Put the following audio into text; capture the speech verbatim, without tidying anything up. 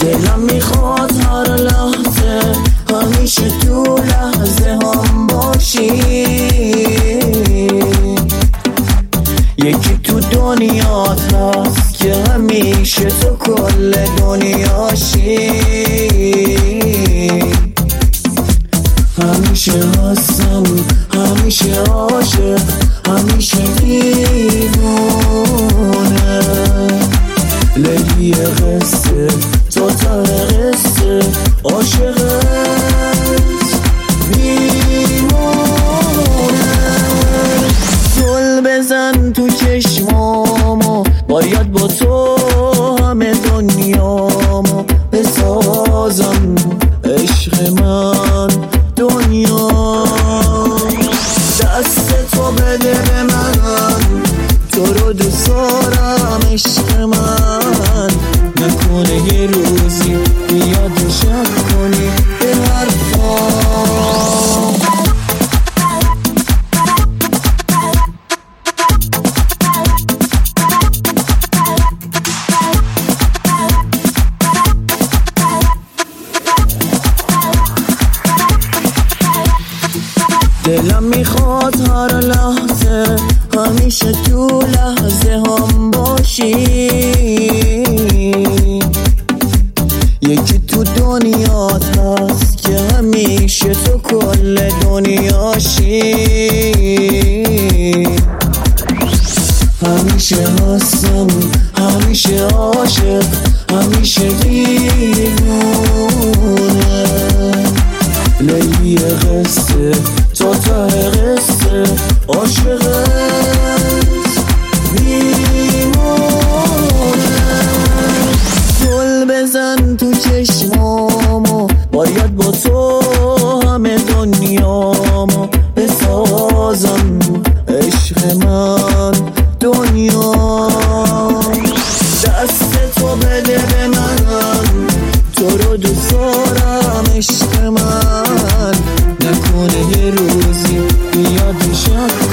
دلم میخواد هر لحظه همیشه تو لحظه هم باشی. یکی تو دنیات هست که همیشه تو کل دنیاشی. همیشه هستم، همیشه عاشق، همیشه دیوونه. لیلی قصه تو ته قصه عاشقت میمونه. گل بزن تو چشمامو باید با تو همه دنیامو بسازم. عشق من دنیا دست تو بده به من، تو رو دوست دارم عشق من. نکنه یه روزی بیاد شک کنی به حرفام. دلم میخواد هر لحظه همیشه تو لحظه هم باشی. یکی تو دنیات هست که همیشه تو کل دنیاشی. همیشه هستم، همیشه عاشق، همیشه دیوونه. لیلی قصه تو ته قصه عاشقت میمونه. گل بزن تو چشمامو باید با تو همه دنیامو بسازم. عشق من دنیا دست تو بده به من، تو رو دوست دارم عشق من. نکنه یه روزی بیاد شک